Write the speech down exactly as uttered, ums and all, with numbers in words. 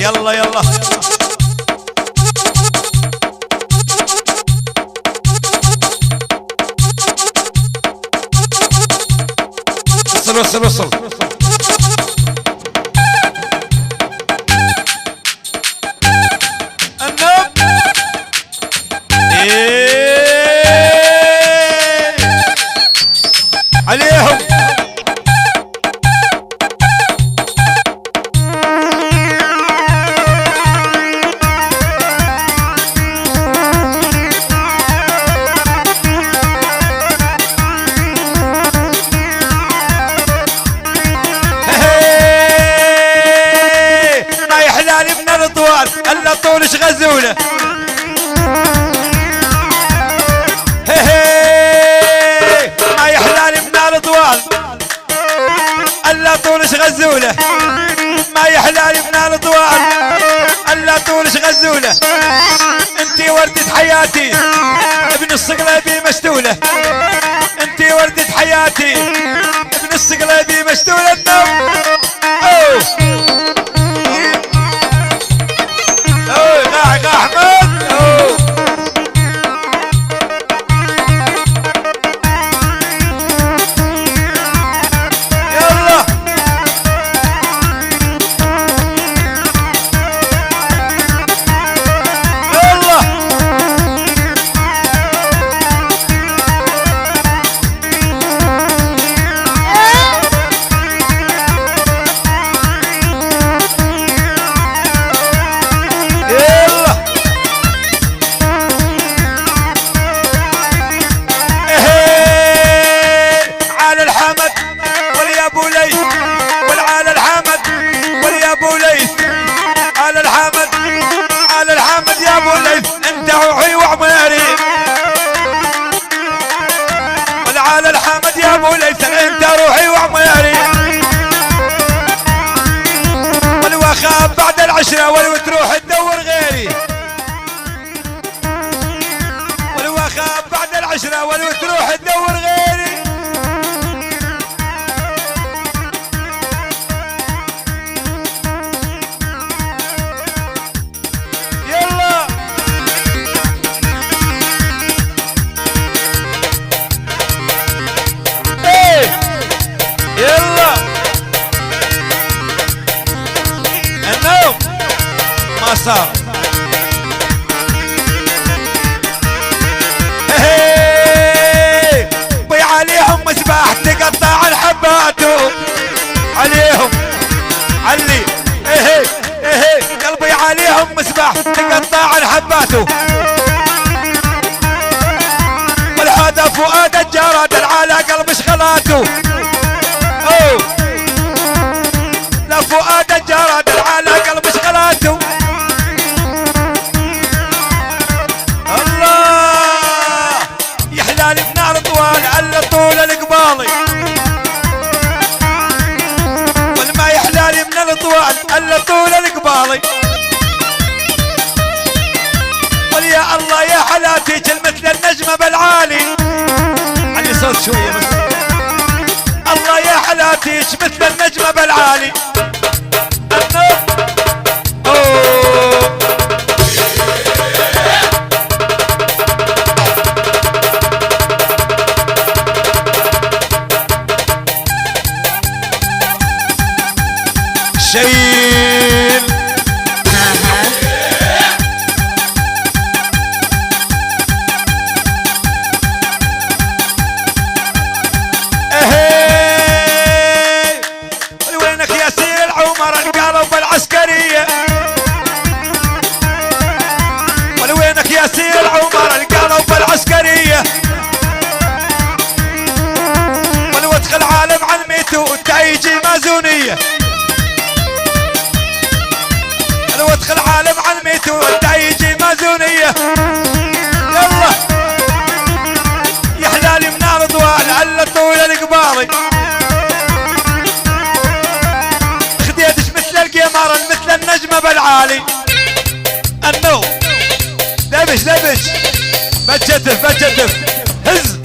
يلا يلا وصل وصل وصل النوم ايه عليهم الا طولش غزوله هي هي ما يحلالي من الطوال الا طولش غزوله ما يحلالي من الطوال الا طولش غزوله انتي وردة حياتي ابن الصقلبي مشتوله انتي وردة حياتي ابن الصقلبي مشتوله النوم اوه احمد أوه. يلا يلا روحي وعمري والعال الحمد يا ابو ليث انت روحي وعمري والوخاب بعد العشرة ولو تروح تدور غيري والوخاب بعد العشرة ولو تروح تدور غيري صار بي عليهم مسباح تقطع الحباتو عليهم علي ايه ايه قلبي عليهم مسباح تقطع الحباتو والهذا فؤاد الجراد العالى قلب شغلاته اوه لا فؤاد الجراد العالى قلب شغلاته على طول القبالي والما يحلالي من الاطوال على طول القبالي واليا الله يا حلاتي مثل النجمة بالعالي علي صوت شوية بس الله يا حلاتي مثل النجمة بالعالي اوه شيل اهي وينك يا سير العمر القلب العسكرية وينك يا سير العمر القلب العسكرية ولو ادخل عالم عن ميتو تيجي مازونية لو ادخل عالم عن ميتو تيجي مازونية يلا يا حلالي من الضوال على طول القبالي خديتش مثل القمر مثل النجمة بالعالي النوم دبش دبش بتشتف بتشتف هز